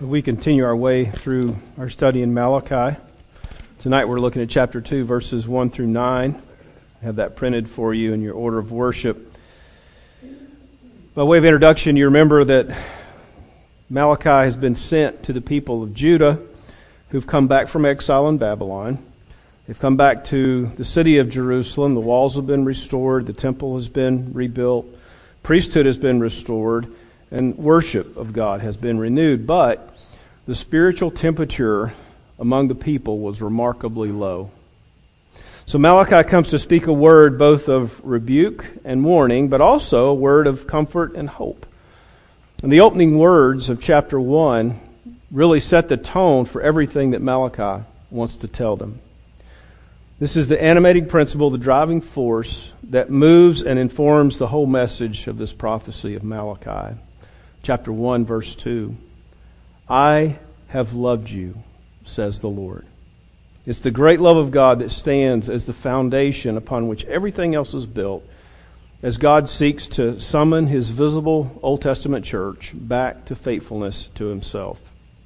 We continue our way through our study in Malachi. Tonight we're looking at chapter 2, verses 1 through 9. I have that printed for you in your order of worship. By way of introduction, you remember that Malachi has been sent to the people of Judah who've come back from exile in Babylon. They've come back to the city of Jerusalem. The walls have been restored. The temple has been rebuilt. Priesthood has been restored. And worship of God has been renewed. But the spiritual temperature among the people was remarkably low. So Malachi comes to speak a word both of rebuke and warning, but also a word of comfort and hope. And the opening words of chapter 1 really set the tone for everything that Malachi wants to tell them. This is the animating principle, the driving force that moves and informs the whole message of this prophecy of Malachi. Chapter 1, verse 2. I have loved you, says the Lord. It's the great love of God that stands as the foundation upon which everything else is built, as God seeks to summon His visible Old Testament church back to faithfulness to Himself.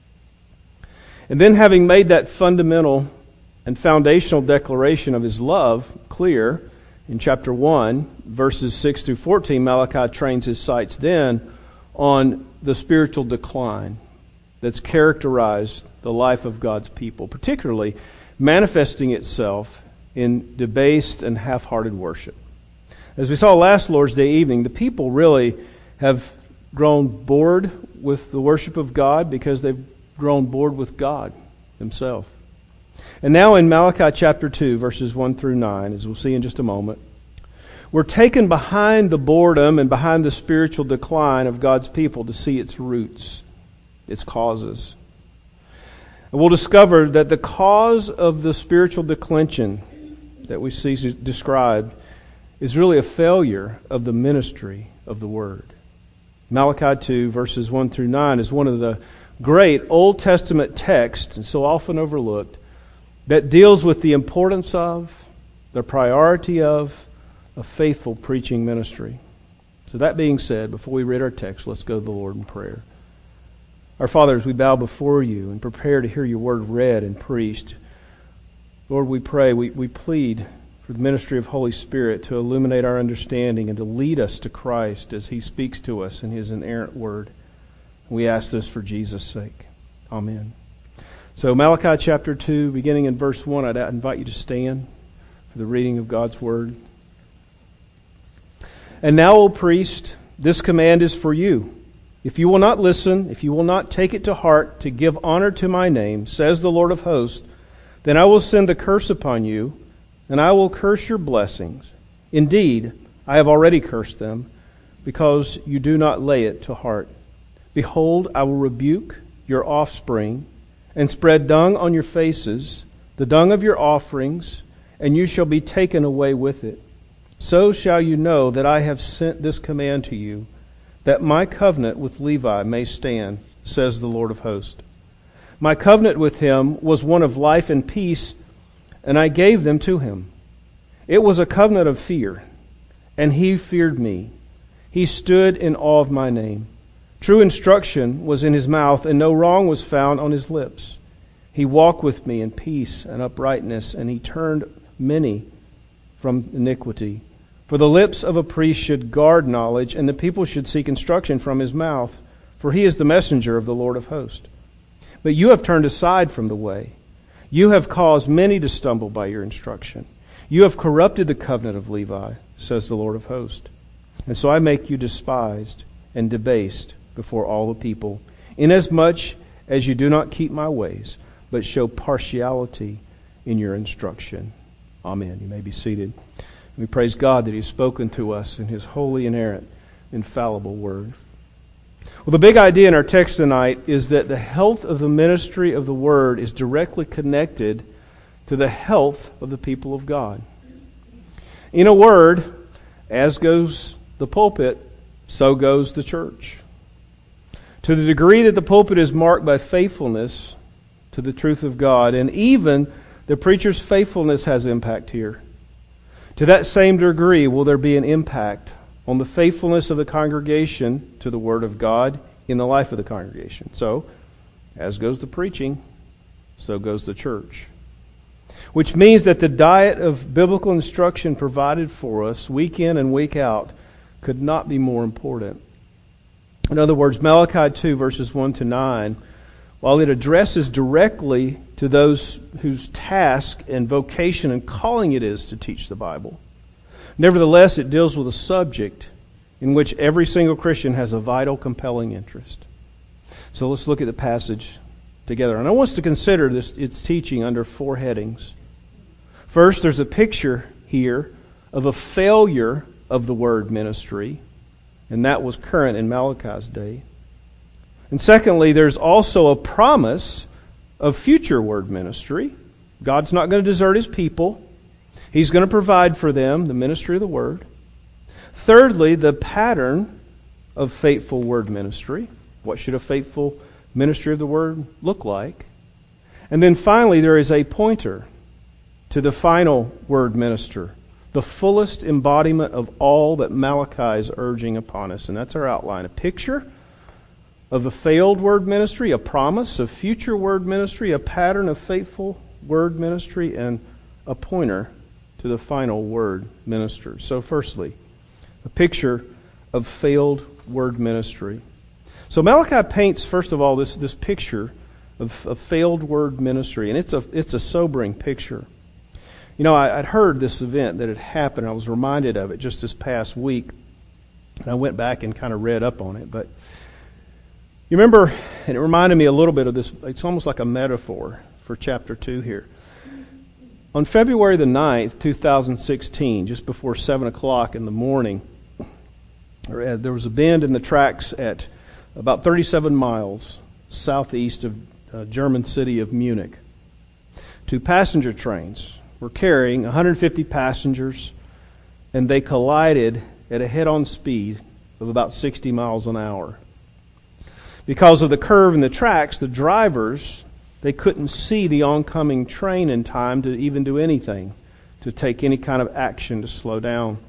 And then, having made that fundamental and foundational declaration of His love clear, in chapter 1, verses 6 through 14, Malachi trains his sights then on the spiritual decline that's characterized the life of God's people, particularly manifesting itself in debased and half-hearted worship. As we saw last Lord's Day evening, the people really have grown bored with the worship of God because they've grown bored with God Himself. And now in Malachi chapter 2, verses 1 through 9, as we'll see in just a moment, we're taken behind the boredom and behind the spiritual decline of God's people to see its roots, its causes. And we'll discover that the cause of the spiritual declension that we see described is really a failure of the ministry of the Word. Malachi 2, verses 1 through 9 is one of the great Old Testament texts, and so often overlooked, that deals with the importance of, the priority of, a faithful preaching ministry. So that being said, before we read our text, let's go to the Lord in prayer. Our Father, as we bow before You and prepare to hear Your word read and preached, Lord, we pray, we plead for the ministry of Holy Spirit to illuminate our understanding and to lead us to Christ as He speaks to us in His inerrant word. We ask this for Jesus' sake. Amen. So Malachi chapter 2, beginning in verse 1, I'd invite you to stand for the reading of God's word. And now, O priest, this command is for you. If you will not listen, if you will not take it to heart to give honor to My name, says the Lord of hosts, then I will send the curse upon you, and I will curse your blessings. Indeed, I have already cursed them, because you do not lay it to heart. Behold, I will rebuke your offspring, and spread dung on your faces, the dung of your offerings, and you shall be taken away with it. So shall you know that I have sent this command to you, that My covenant with Levi may stand, says the Lord of hosts. My covenant with him was one of life and peace, and I gave them to him. It was a covenant of fear, and he feared Me. He stood in awe of My name. True instruction was in his mouth, and no wrong was found on his lips. He walked with Me in peace and uprightness, and he turned many from iniquity. For the lips of a priest should guard knowledge, and the people should seek instruction from his mouth, for he is the messenger of the Lord of hosts. But you have turned aside from the way. You have caused many to stumble by your instruction. You have corrupted the covenant of Levi, says the Lord of hosts. And so I make you despised and debased before all the people, inasmuch as you do not keep My ways, but show partiality in your instruction. Amen. You may be seated. We praise God that He has spoken to us in His holy, inerrant, infallible Word. Well, the big idea in our text tonight is that the health of the ministry of the Word is directly connected to the health of the people of God. In a word, as goes the pulpit, so goes the church. To the degree that the pulpit is marked by faithfulness to the truth of God, and even the preacher's faithfulness has impact here, to that same degree will there be an impact on the faithfulness of the congregation to the Word of God in the life of the congregation. So, as goes the preaching, so goes the church. Which means that the diet of biblical instruction provided for us week in and week out could not be more important. In other words, Malachi 2 verses 1 to 9, while it addresses directly to those whose task and vocation and calling it is to teach the Bible, nevertheless it deals with a subject in which every single Christian has a vital, compelling interest. So let's look at the passage together. And I want us to consider its teaching under 4 headings. First, there's a picture here of a failure of the word ministry, and that was current in Malachi's day. And secondly, there's also a promise of future word ministry. God's not going to desert His people. He's going to provide for them the ministry of the word. Thirdly, the pattern of faithful word ministry. What should a faithful ministry of the word look like? And then finally, there is a pointer to the final word minister, the fullest embodiment of all that Malachi is urging upon us. And that's our outline. A picture of a failed word ministry, a promise of future word ministry, a pattern of faithful word ministry, and a pointer to the final word minister. So firstly, a picture of failed word ministry. So Malachi paints, first of all, this picture of failed word ministry, and it's a sobering picture. You know, I'd heard this event that had happened. I was reminded of it just this past week, and I went back and kind of read up on it. But you remember, and it reminded me a little bit of this, it's almost like a metaphor for chapter 2 here. On February the 9th, 2016, just before 7 o'clock in the morning, there was a bend in the tracks at about 37 miles southeast of German city of Munich. 2 passenger trains were carrying 150 passengers, and they collided at a head-on speed of about 60 miles an hour. Because of the curve in the tracks, the drivers, they couldn't see the oncoming train in time to even do anything, to take any kind of action to slow down.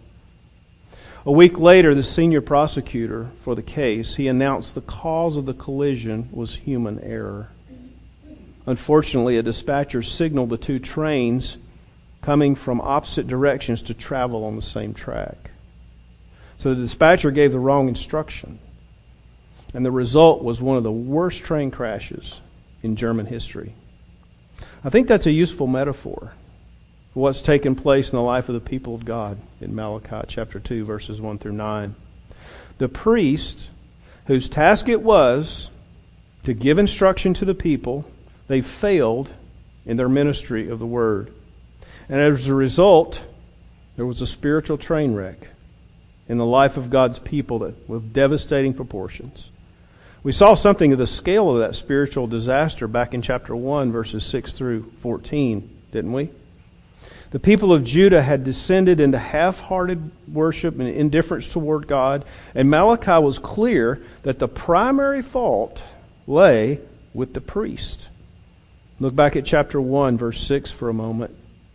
A week later, the senior prosecutor for the case, he announced the cause of the collision was human error. Unfortunately, a dispatcher signaled the 2 trains coming from opposite directions to travel on the same track. So the dispatcher gave the wrong instruction, and the result was one of the worst train crashes in German history. I think that's a useful metaphor for what's taken place in the life of the people of God in Malachi chapter 2, verses 1 through 9. The priest, whose task it was to give instruction to the people, they failed in their ministry of the word. And as a result, there was a spiritual train wreck in the life of God's people that with devastating proportions. We saw something of the scale of that spiritual disaster back in chapter 1, verses 6 through 14, didn't we? The people of Judah had descended into half-hearted worship and indifference toward God, and Malachi was clear that the primary fault lay with the priest. Look back at chapter 1, verse 6 for a moment.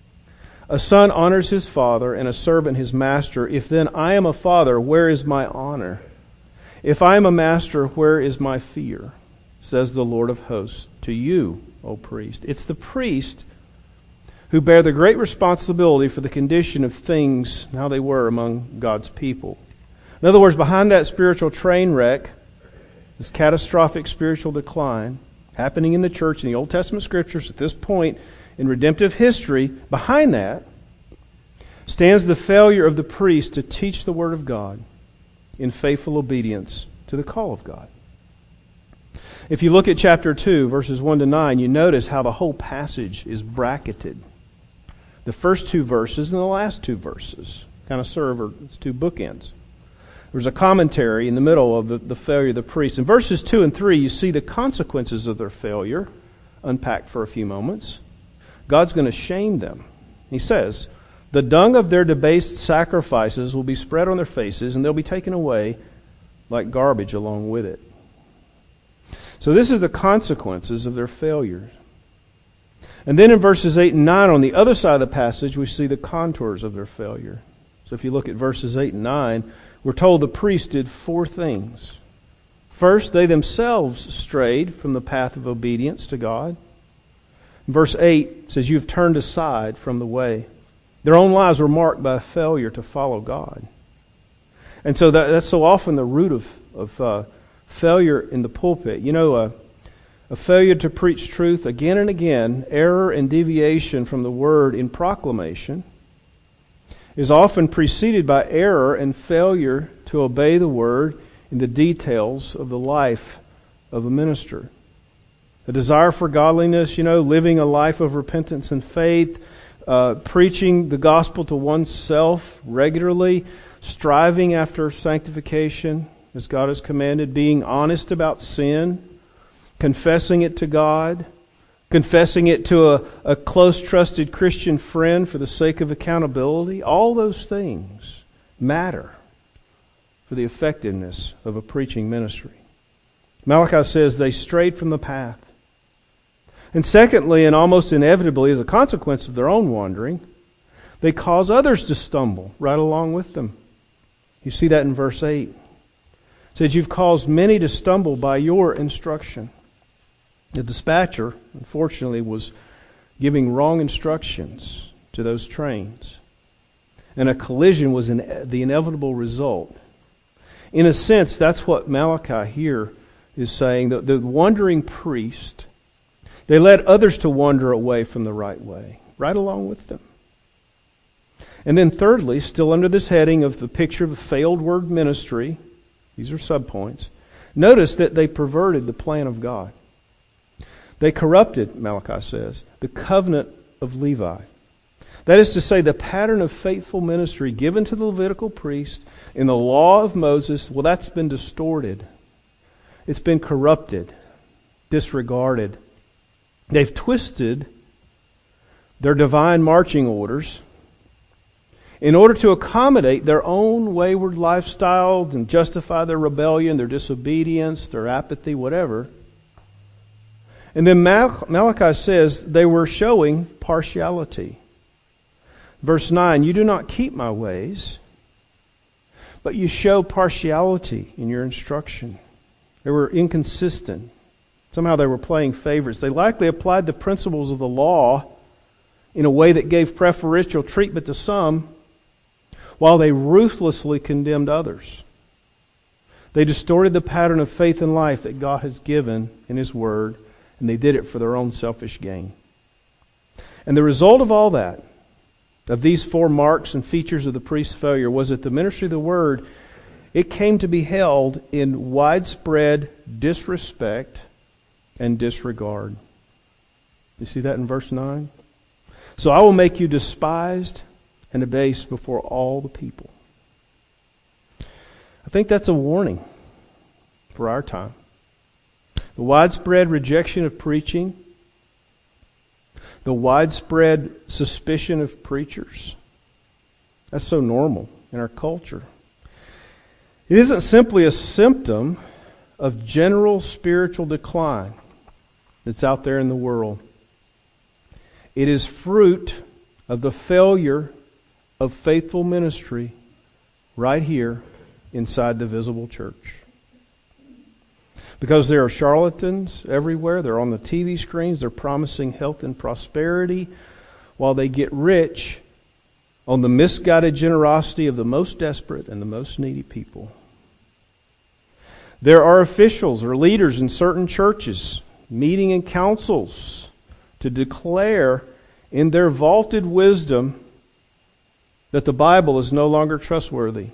A son honors his father, and a servant his master. If then I am a father, where is my honor? If I am a master, where is my fear? Says the Lord of hosts to you, O priest. It's the priest who bear the great responsibility for the condition of things, how they were among God's people. In other words, behind that spiritual train wreck, this catastrophic spiritual decline happening in the church in the Old Testament Scriptures at this point in redemptive history, behind that stands the failure of the priest to teach the Word of God in faithful obedience to the call of God. If you look at chapter 2, verses 1 to 9, you notice how the whole passage is bracketed. The first 2 verses and the last 2 verses kind of serve as 2 bookends. There's a commentary in the middle of the failure of the priest. In verses 2 and 3, you see the consequences of their failure unpacked for a few moments. God's going to shame them. He says, the dung of their debased sacrifices will be spread on their faces, and they'll be taken away like garbage along with it. So this is the consequences of their failures. And then in verses 8 and 9, on the other side of the passage, we see the contours of their failure. So if you look at verses 8 and 9, we're told the priest did 4 things. First, they themselves strayed from the path of obedience to God. Verse 8 says, "You've turned aside from the way." Their own lives were marked by a failure to follow God. And so that's so often the root of failure in the pulpit. You know, a failure to preach truth again and again, error and deviation from the Word in proclamation, is often preceded by error and failure to obey the Word in the details of the life of a minister. A desire for godliness, living a life of repentance and faith, preaching the gospel to oneself regularly, striving after sanctification as God has commanded, being honest about sin, confessing it to God, confessing it to a close, trusted Christian friend for the sake of accountability. All those things matter for the effectiveness of a preaching ministry. Malachi says they strayed from the path. And secondly, and almost inevitably as a consequence of their own wandering, they cause others to stumble right along with them. You see that in verse 8. It says, "You've caused many to stumble by your instruction." The dispatcher, unfortunately, was giving wrong instructions to those trains. And a collision was the inevitable result. In a sense, that's what Malachi here is saying. The wandering priest, they led others to wander away from the right way, right along with them. And then thirdly, still under this heading of the picture of a failed word ministry, these are subpoints, notice that they perverted the plan of God. They corrupted, Malachi says, the covenant of Levi. That is to say, the pattern of faithful ministry given to the Levitical priest in the law of Moses, well, that's been distorted. It's been corrupted, disregarded. They've twisted their divine marching orders in order to accommodate their own wayward lifestyle and justify their rebellion, their disobedience, their apathy, whatever. And then Malachi says they were showing partiality. Verse 9, "You do not keep my ways, but you show partiality in your instruction." They were inconsistent. Somehow they were playing favorites. They likely applied the principles of the law in a way that gave preferential treatment to some, while they ruthlessly condemned others. They distorted the pattern of faith and life that God has given in His Word, and they did it for their own selfish gain. And the result of all that, of these four marks and features of the priest's failure, was that the ministry of the Word, it came to be held in widespread disrespect and disregard. You see that in verse 9? "So I will make you despised and abased before all the people." I think that's a warning for our time. The widespread rejection of preaching, the widespread suspicion of preachers, that's so normal in our culture. It isn't simply a symptom of general spiritual decline that's out there in the world. It is fruit of the failure of faithful ministry right here inside the visible church. Because there are charlatans everywhere. They're on the TV screens. They're promising health and prosperity while they get rich on the misguided generosity of the most desperate and the most needy people. There are officials or leaders in certain churches meeting in councils to declare in their vaulted wisdom that the Bible is no longer trustworthy.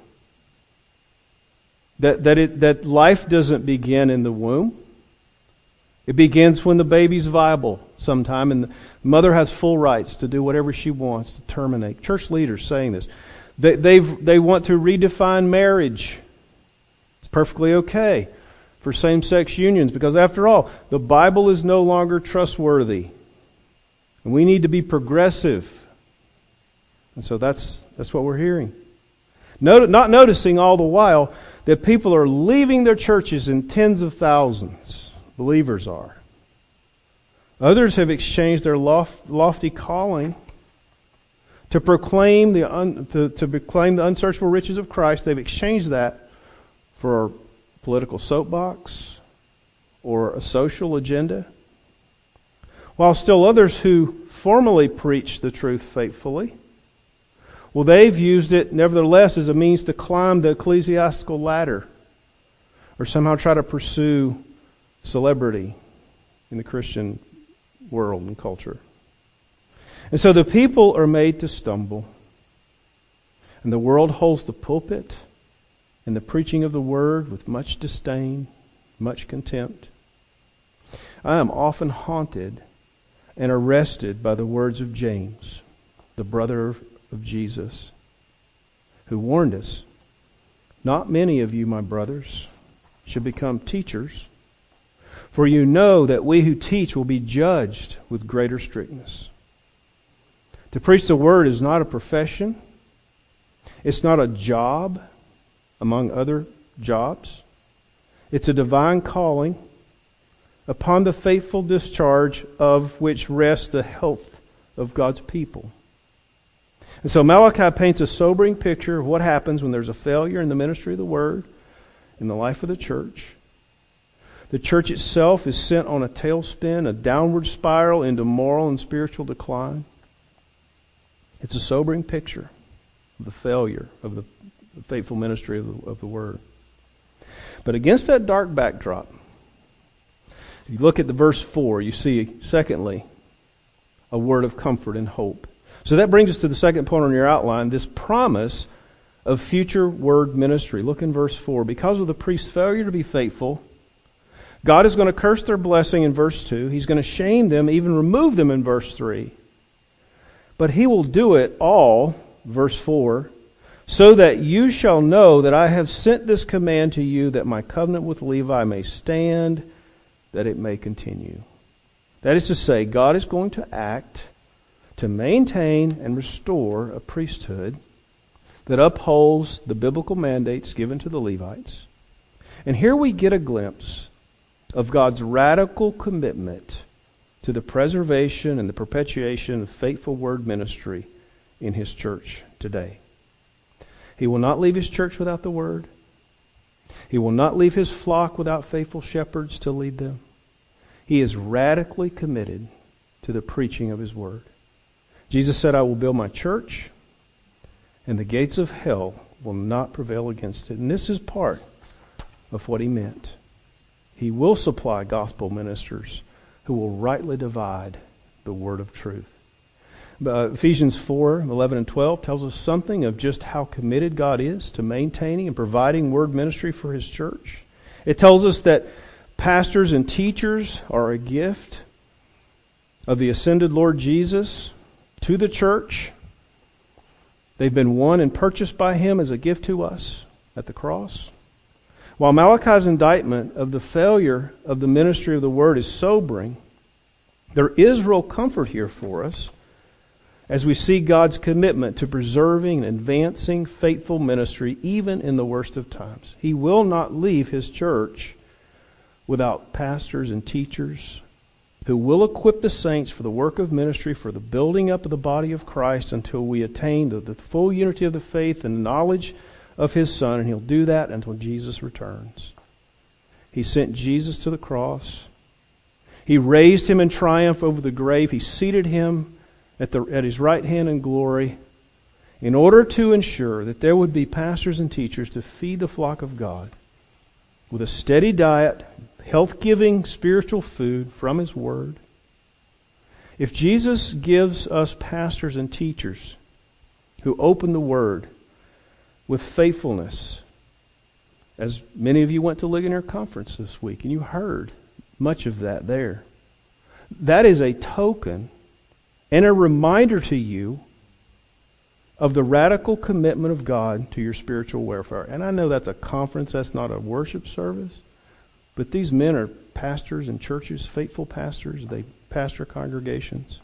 That life doesn't begin in the womb. It begins when the baby's viable sometime, and the mother has full rights to do whatever she wants to terminate. Church leaders saying this. They want to redefine marriage. It's perfectly okay for same-sex unions because, after all, the Bible is no longer trustworthy. And we need to be progressive. And so that's what we're hearing. Not noticing all the while that people are leaving their churches in tens of thousands. Believers are. Others have exchanged their lofty calling to proclaim the unsearchable riches of Christ. They've exchanged that for political soapbox or a social agenda, while still others who formally preach the truth faithfully, well, they've used it nevertheless as a means to climb the ecclesiastical ladder or somehow try to pursue celebrity in the Christian world and culture. And so the people are made to stumble. And the world holds the pulpit and the preaching of the word with much disdain, much contempt. I am often haunted and arrested by the words of James, the brother of Jesus, who warned us, "Not many of you, my brothers, should become teachers, for you know that we who teach will be judged with greater strictness." To preach the word is not a profession. It's not a job among other jobs. It's a divine calling upon the faithful discharge of which rests the health of God's people. And so Malachi paints a sobering picture of what happens when there's a failure in the ministry of the word in the life of the church. The church itself is sent on a tailspin, a downward spiral into moral and spiritual decline. It's a sobering picture of the failure of the faithful ministry of the word. But against that dark backdrop, if you look at the verse 4, you see, secondly, a word of comfort and hope. So that brings us to the second point on your outline, this promise of future word ministry. Look in verse 4. Because of the priest's failure to be faithful, God is going to curse their blessing in verse 2. He's going to shame them, even remove them in verse 3. But He will do it all, verse 4, so that you shall know that I have sent this command to you, that my covenant with Levi may stand, that it may continue. That is to say, God is going to act to maintain and restore a priesthood that upholds the biblical mandates given to the Levites. And here we get a glimpse of God's radical commitment to the preservation and the perpetuation of faithful word ministry in His church today. He will not leave His church without the word. He will not leave His flock without faithful shepherds to lead them. He is radically committed to the preaching of His word. Jesus said, "I will build my church, and the gates of hell will not prevail against it." And this is part of what He meant. He will supply gospel ministers who will rightly divide the word of truth. Ephesians 4:11 and 12 tells us something of just how committed God is to maintaining and providing word ministry for His church. It tells us that pastors and teachers are a gift of the ascended Lord Jesus to the church. They've been won and purchased by Him as a gift to us at the cross. While Malachi's indictment of the failure of the ministry of the word is sobering, there is real comfort here for us as we see God's commitment to preserving and advancing faithful ministry even in the worst of times. He will not leave His church without pastors and teachers who will equip the saints for the work of ministry, for the building up of the body of Christ until we attain the full unity of the faith and knowledge of His Son, and He'll do that until Jesus returns. He sent Jesus to the cross. He raised Him in triumph over the grave. He seated Him at His right hand in glory in order to ensure that there would be pastors and teachers to feed the flock of God with a steady diet, health-giving spiritual food from His Word. If Jesus gives us pastors and teachers who open the Word with faithfulness, as many of you went to Ligonier Conference this week, and you heard much of that there, that is a token and a reminder to you of the radical commitment of God to your spiritual welfare. And I know that's a conference, that's not a worship service, but these men are pastors in churches, faithful pastors. They pastor congregations.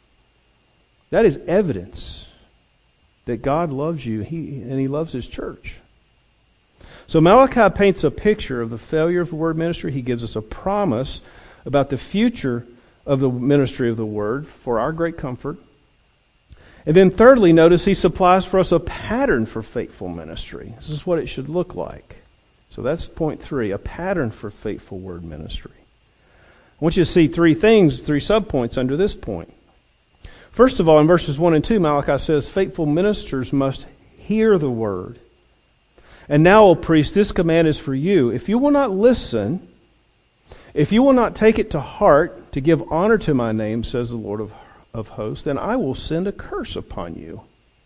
That is evidence that God loves you and He loves His church. So Malachi paints a picture of the failure of the word ministry. He gives us a promise about the future of the ministry of the word for our great comfort. And then thirdly, notice He supplies for us a pattern for faithful ministry. This is what it should look like. So that's point 3, a pattern for faithful word ministry. I want you to see 3 things, 3 subpoints under this point. First of all, in verses 1 and 2, Malachi says, faithful ministers must hear the word. And now, O priest, this command is for you. If you will not listen, if you will not take it to heart to give honor to my name, says the Lord of hosts, then I will send a curse upon you.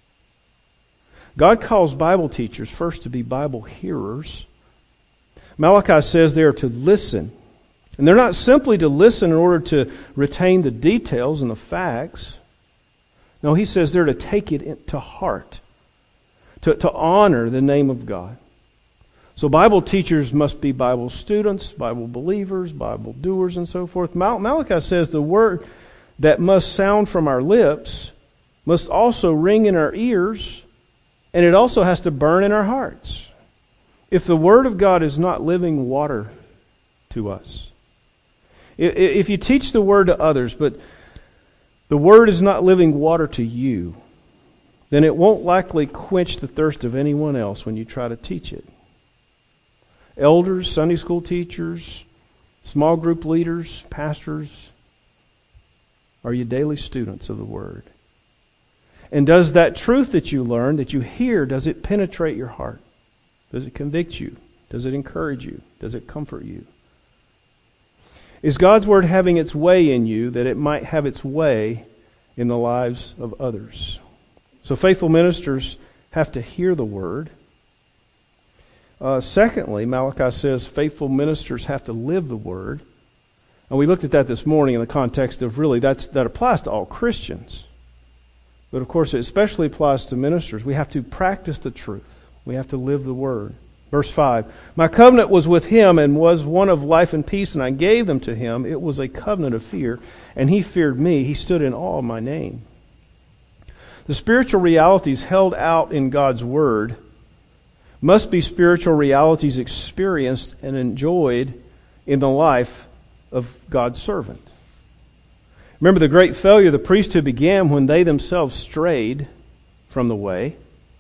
God calls Bible teachers first to be Bible hearers. Malachi says they are to listen. And they're not simply to listen in order to retain the details and the facts. No, he says they're to take it to heart, to honor the name of God. So Bible teachers must be Bible students, Bible believers, Bible doers, and so forth. Malachi says the word that must sound from our lips must also ring in our ears, and it also has to burn in our hearts. If the Word of God is not living water to us, if you teach the Word to others, but the Word is not living water to you, then it won't likely quench the thirst of anyone else when you try to teach it. Elders, Sunday school teachers, small group leaders, pastors, are you daily students of the Word? And does that truth that you learn, that you hear, does it penetrate your heart? Does it convict you? Does it encourage you? Does it comfort you? Is God's Word having its way in you that it might have its way in the lives of others? So faithful ministers have to hear the Word. Secondly, Malachi says faithful ministers have to live the Word. And we looked at that this morning in the context of really that applies to all Christians. But of course it especially applies to ministers. We have to practice the truth. We have to live the Word. Verse 5, my covenant was with him and was one of life and peace, and I gave them to him. It was a covenant of fear, and he feared me. He stood in awe of my name. The spiritual realities held out in God's Word must be spiritual realities experienced and enjoyed in the life of God's servant. Remember, the great failure of the priesthood began when they themselves strayed from the way.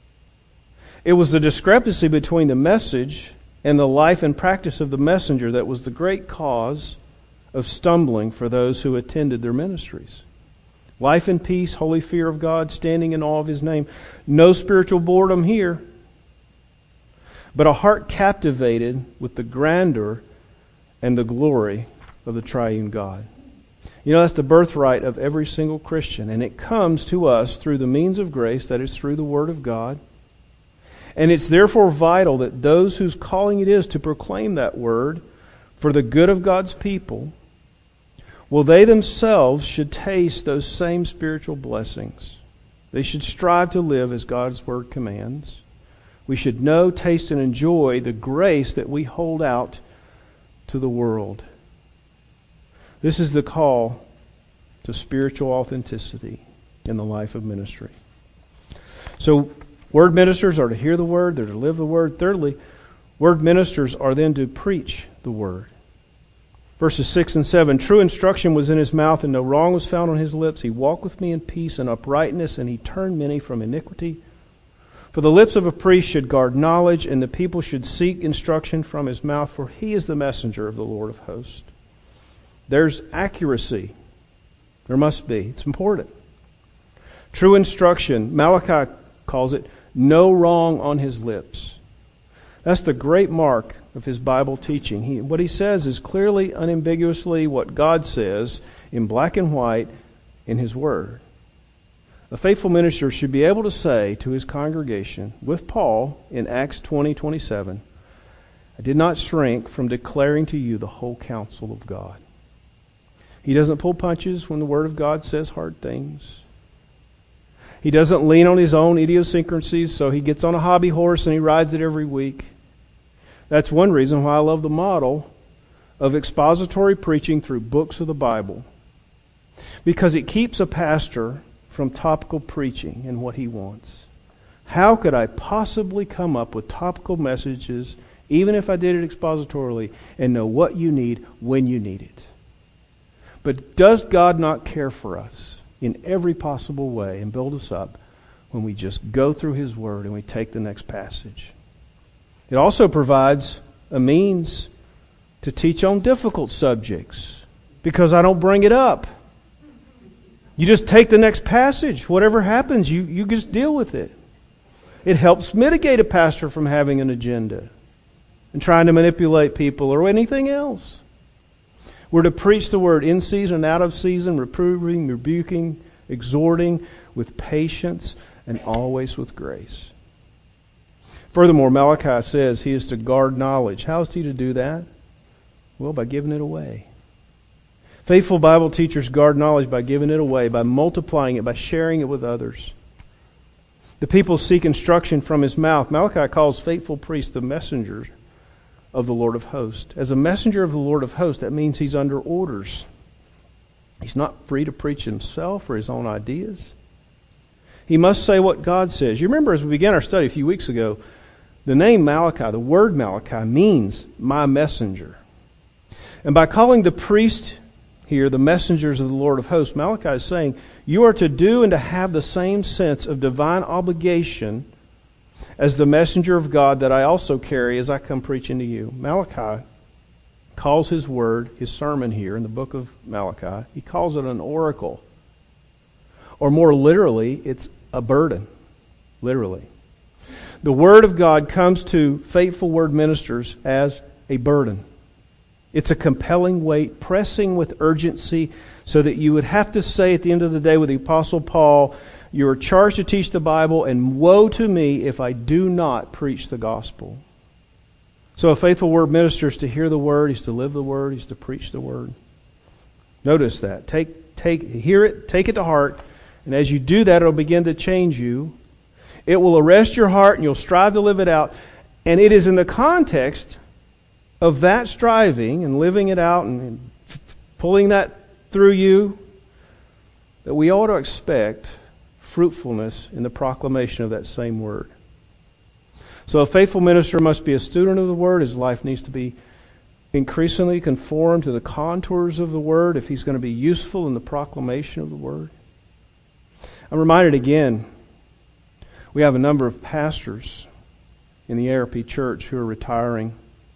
It was the discrepancy between the message and the life and practice of the messenger that was the great cause of stumbling for those who attended their ministries. Life and peace, holy fear of God, standing in awe of His name. No spiritual boredom here, but a heart captivated with the grandeur and the glory of the triune God. You know, that's the birthright of every single Christian, and it comes to us through the means of grace, that is through the Word of God. And it's therefore vital that those whose calling it is to proclaim that Word for the good of God's people, well, they themselves should taste those same spiritual blessings. They should strive to live as God's Word commands. We should know, taste, and enjoy the grace that we hold out to the world. This is the call to spiritual authenticity in the life of ministry. So, Word ministers are to hear the Word, they're to live the Word. Thirdly, Word ministers are then to preach the Word. Verses 6 and 7, true instruction was in his mouth, and no wrong was found on his lips. He walked with me in peace and uprightness, and he turned many from iniquity. For the lips of a priest should guard knowledge, and the people should seek instruction from his mouth, for he is the messenger of the Lord of hosts. There's accuracy. There must be. It's important. True instruction, Malachi calls it, no wrong on his lips. That's the great mark of his Bible teaching. What he says is clearly, unambiguously what God says in black and white in His Word. A faithful minister should be able to say to his congregation, with Paul in Acts 20:27, I did not shrink from declaring to you the whole counsel of God. He doesn't pull punches when the Word of God says hard things. He doesn't lean on his own idiosyncrasies, so he gets on a hobby horse and he rides it every week. That's one reason why I love the model of expository preaching through books of the Bible. Because it keeps a pastor from topical preaching and what he wants. How could I possibly come up with topical messages, even if I did it expositorily, and know what you need when you need it? But does God not care for us in every possible way and build us up when we just go through His Word and we take the next passage? It also provides a means to teach on difficult subjects because I don't bring it up. You just take the next passage. Whatever happens, you just deal with it. It helps mitigate a pastor from having an agenda and trying to manipulate people or anything else. We're to preach the word in season and out of season, reproving, rebuking, exhorting with patience and always with grace. Furthermore, Malachi says he is to guard knowledge. How is he to do that? Well, by giving it away. Faithful Bible teachers guard knowledge by giving it away, by multiplying it, by sharing it with others. The people seek instruction from his mouth. Malachi calls faithful priests the messengers of the Lord of hosts. As a messenger of the Lord of hosts, that means he's under orders. He's not free to preach himself or his own ideas. He must say what God says. You remember as we began our study a few weeks ago, the name Malachi, the word Malachi, means my messenger. And by calling the priest here the messengers of the Lord of hosts, Malachi is saying, you are to do and to have the same sense of divine obligation as the messenger of God that I also carry as I come preaching to you. Malachi calls his word, his sermon here in the book of Malachi, he calls it an oracle. Or more literally, it's a burden. Literally. The word of God comes to faithful word ministers as a burden. It's a compelling weight, pressing with urgency, so that you would have to say at the end of the day with the Apostle Paul, you are charged to teach the Bible, and woe to me if I do not preach the gospel. So a faithful word minister is to hear the word, he's to live the word, he's to preach the word. Notice that. Hear it, take it to heart, and as you do that, it'll begin to change you. It will arrest your heart, and you'll strive to live it out. And it is in the context of that striving and living it out and pulling that through you that we ought to expect fruitfulness in the proclamation of that same word. So a faithful minister must be a student of the word. His life needs to be increasingly conformed to the contours of the word if he's going to be useful in the proclamation of the word. I'm reminded again, we have a number of pastors in the ARP church who are retiring.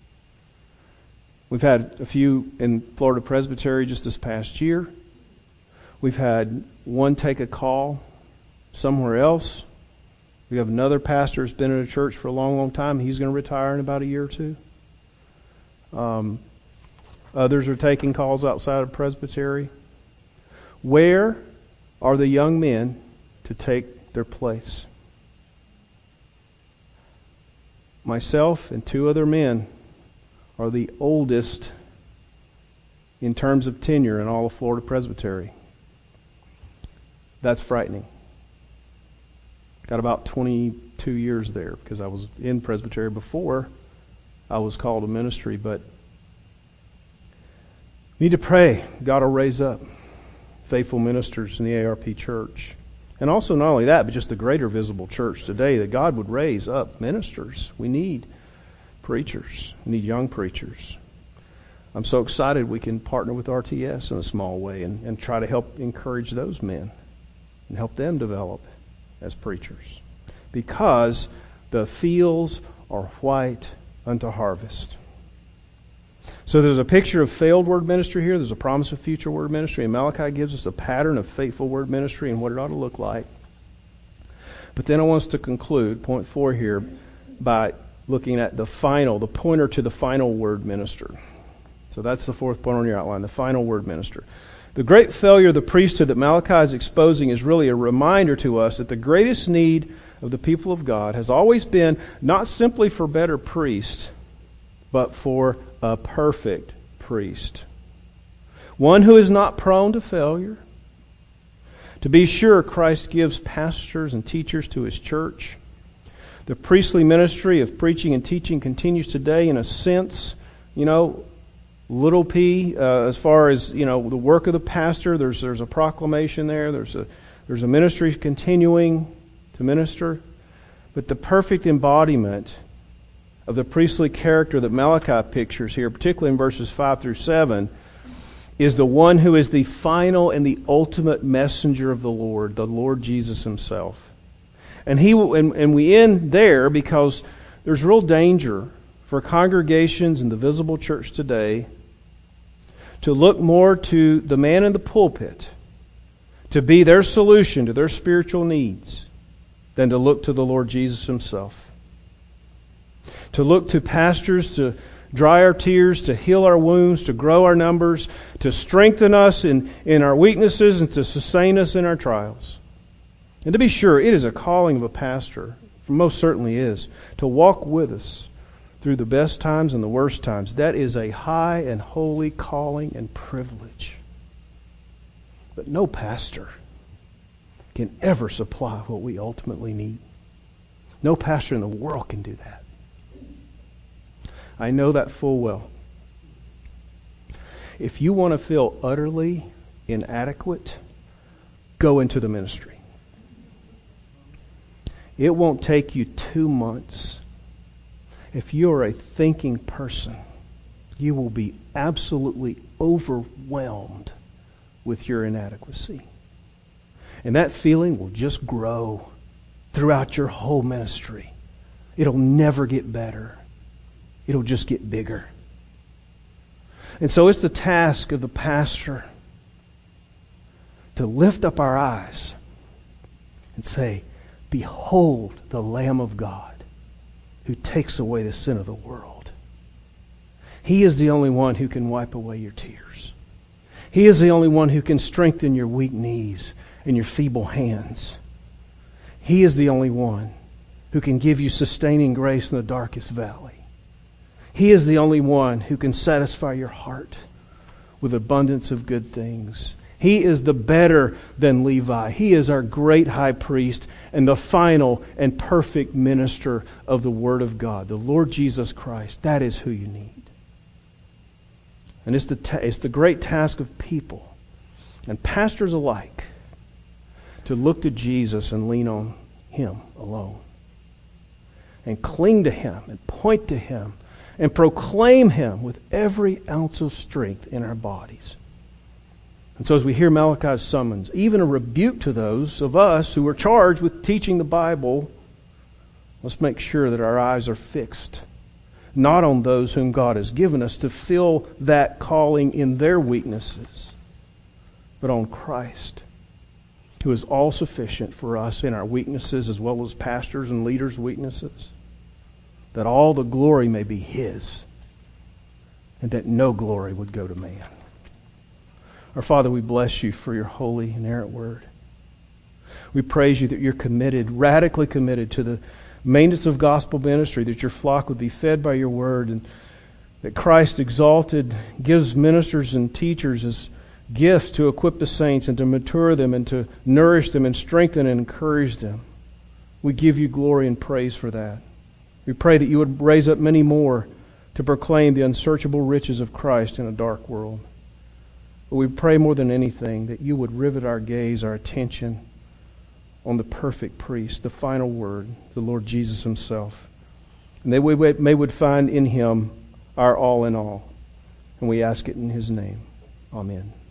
We've had a few in Florida Presbytery just this past year. We've had one take a call somewhere else. We have another pastor who's been in a church for a long, long time. He's going to retire in about a year or two. Others are taking calls outside of Presbytery. Where are the young men to take their place? Myself and two other men are the oldest in terms of tenure in all of Florida Presbytery. That's frightening. Got about 22 years there because I was in Presbytery before I was called to ministry, but need to pray God will raise up faithful ministers in the ARP church. And also not only that, but just the greater visible church today, that God would raise up ministers. We need preachers. We need young preachers. I'm so excited we can partner with RTS in a small way and try to help encourage those men and help them develop as preachers. Because the fields are white unto harvest. So there's a picture of failed word ministry here. There's a promise of future word ministry. And Malachi gives us a pattern of faithful word ministry and what it ought to look like. But then I want us to conclude, point 4 here, by looking at the pointer to the final word minister. So that's the fourth point on your outline, the final word minister. The great failure of the priesthood that Malachi is exposing is really a reminder to us that the greatest need of the people of God has always been not simply for better priests, but for a perfect priest. One who is not prone to failure. To be sure, Christ gives pastors and teachers to His church. The priestly ministry of preaching and teaching continues today in a sense, little p, as far as, the work of the pastor. There's a proclamation there. There's a ministry continuing to minister. But the perfect embodiment of the priestly character that Malachi pictures here, particularly in verses 5 through 7, is the one who is the final and the ultimate messenger of the Lord Jesus Himself. And we end there because there's real danger for congregations in the visible church today to look more to the man in the pulpit to be their solution to their spiritual needs than to look to the Lord Jesus Himself. To look to pastors to dry our tears, to heal our wounds, to grow our numbers, to strengthen us in our weaknesses, and to sustain us in our trials. And to be sure, it is a calling of a pastor, most certainly is, to walk with us through the best times and the worst times. That is a high and holy calling and privilege. But no pastor can ever supply what we ultimately need. No pastor in the world can do that. I know that full well. If you want to feel utterly inadequate, go into the ministry. It won't take you 2 months. If you're a thinking person, you will be absolutely overwhelmed with your inadequacy. And that feeling will just grow throughout your whole ministry. It'll never get better. It'll just get bigger. And so it's the task of the pastor to lift up our eyes and say, "Behold the Lamb of God who takes away the sin of the world." He is the only one who can wipe away your tears. He is the only one who can strengthen your weak knees and your feeble hands. He is the only one who can give you sustaining grace in the darkest valley. He is the only one who can satisfy your heart with abundance of good things. He is the better than Levi. He is our great high priest and the final and perfect minister of the Word of God, the Lord Jesus Christ. That is who you need. And it's the great task of people and pastors alike to look to Jesus and lean on Him alone. And cling to Him and point to Him and proclaim Him with every ounce of strength in our bodies. And so as we hear Malachi's summons, even a rebuke to those of us who are charged with teaching the Bible, let's make sure that our eyes are fixed, not on those whom God has given us to fill that calling in their weaknesses, but on Christ, who is all sufficient for us in our weaknesses as well as pastors' and leaders' weaknesses, that all the glory may be His, and that no glory would go to man. Our Father, we bless You for Your holy, inerrant Word. We praise You that You're committed, radically committed to the maintenance of gospel ministry, that Your flock would be fed by Your Word, and that Christ exalted gives ministers and teachers as gifts to equip the saints and to mature them and to nourish them and strengthen and encourage them. We give You glory and praise for that. We pray that You would raise up many more to proclaim the unsearchable riches of Christ in a dark world. But we pray more than anything that You would rivet our gaze, our attention on the perfect priest, the final word, the Lord Jesus Himself. And that we would find in Him our all in all. And we ask it in His name. Amen.